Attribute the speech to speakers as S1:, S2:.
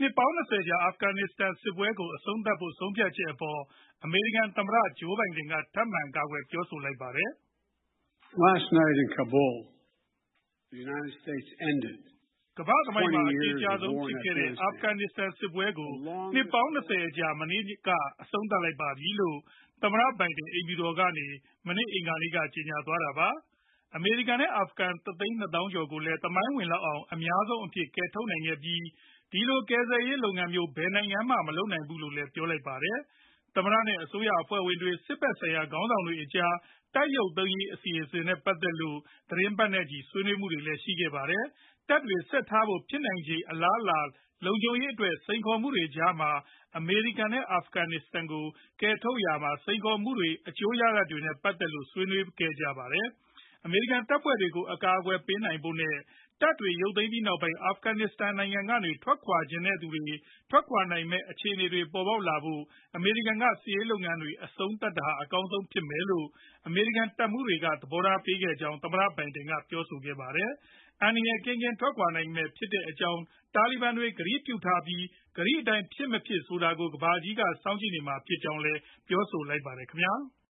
S1: နှစ်ပေါင်း20ကြာအာဖဂန်နစ္စတန်စစ်ပွဲကိုအဆုံးသတ်ဖို့ဆုံးဖြတ်ချက်အပေါ်အမေရိကန်သမ္မတ Joe Biden ကထပ်မံကာကွယ်ပြောဆိုလိုက်ပါတယ်
S2: ။ Last night in Kabul, the United States ended
S1: ကမ္ဘာ့သမိုင်းမှာအကြီးကျယ်ဆုံးဖြစ်ခဲ့တဲ့အာဖဂန်နစ္စတန်စစ်ပွဲကိုနှစ်ပေါင်း20အကြာမနေ့ကအဆုံးသတ်လိုက်ပါပြီလို့သမ္မတဘိုင်ဒန်အိမ်ဖြူတော်ကနေမနေ့အင်္ဂါနေ့ကကြေညာသွားတာပါ။ အမေရိကန်နဲ့အာဖဂန် 1,200,000 ကျော်ကိုလည်းသမိုင်းဝင်လောက်အောင်အများဆုံးအဖြစ်ကယ်ထုတ်နိုင်ခဲ့ပြီးဒီလိုကယ်ဆယ်ရေးလုပ်ငန်းမျိုးဘယ်နိုင်ငံမှမလုပ်နိုင်ဘူးလို့လည်းပြောလိုက်ပါတယ်။ သမ္မတနဲ့အစိုးရအဖွဲ့ဝင်တွေစစ်ဘက်ဆိုင်ရာခေါင်းဆောင်တွေအကြားတပ်ရုပ်သိမ်းရေးအစီအစဉ်နဲ့ပတ်သက်လို့သီတင်းပတ်နဲ့ချီဆွေးနွေးမှုတွေလည်းရှိခဲ့ပါတယ်။ တပ်တွေဆက်ထားဖို့ဖြစ်နိုင်ခြေအလားအလာလုံခြုံရေးအတွက်စိန်ခေါ်မှုတွေကြားမှာအမေရိကန်နဲ့အာဖဂန်နစ္စတန်ကိုကယ်ထုတ်ရာမှာစိန်ခေါ်မှုတွေအကျိုးရလဒ်တွေနဲ့ပတ်သက်လို့ဆွေးနွေးခဲ့ကြပါတယ်။ အမေရိကန်တပ်ဖွဲ့တွေကိုအကာအကွယ်ပေးနိုင်ဖို့နဲ့တပ်တွေရုပ်သိမ်းပြီးနောက်ပိုင်းအာဖဂန်နစ္စတန်နိုင်ငံကနေထွက်ခွာချင်သူတွေထွက်ခွာနိုင်မယ့်အခြေအနေတွေပေါ်ပေါက်လာဖို့အမေရိကန်ကစစ်ရေးလုပ်ငန်းတွေအဆုံးသတ်တာဟာအကောင်းဆုံးဖြစ်မယ်လို့အမေရိကန်တပ်မှူးတွေကသဘောထားပေးခဲ့ကြောင်းသမ္မတဘိုင်ဒန်ကပြောဆိုခဲ့ပါတယ်။ အန္တရာယ်ကင်းကင်းထွက်ခွာနိုင်မှာဖြစ်ကြောင်းတာလီဘန်တွေကတိပြုထားပြီးကတိအတိုင်းဖြစ်မဖြစ်ဆိုတာကိုကမ္ဘာကြီးကစောင့်ကြည့်နေမှာဖြစ်ကြောင်းလည်းပြောဆိုလိုက်ပါတယ်ခင်ဗျာ။